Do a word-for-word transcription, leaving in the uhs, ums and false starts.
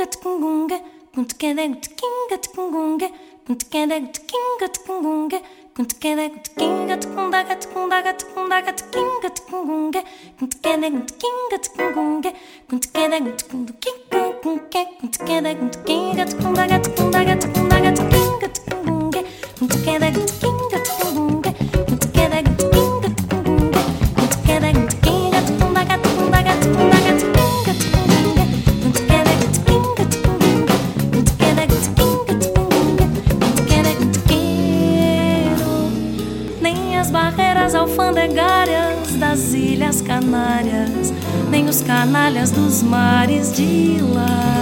tquinga tquingunga, com tquedego tquinga tquingunga, com tquedego tquinga tquingunga, com tquedego tquinga tquindaga tquindaga tquindaga tquinga tquingunga, com tquedego tquinga tquingunga, com tquedego tquinga com tquedego tquinga tquindaga tquindaga tquindaga tquinga tquingunga, com tquedego tquinga tquingunga, com tquedego tquinga tquingunga, com tquedego tquinga tquindaga tquindaga tquindaga tquinga tquingunga, com tquedego tquinga tquingunga, com tquedego tquinga tquingunga, com tquedego tquero. Nem as barreiras alfandegárias das Ilhas Canárias, nem os canalhas dos mares de lá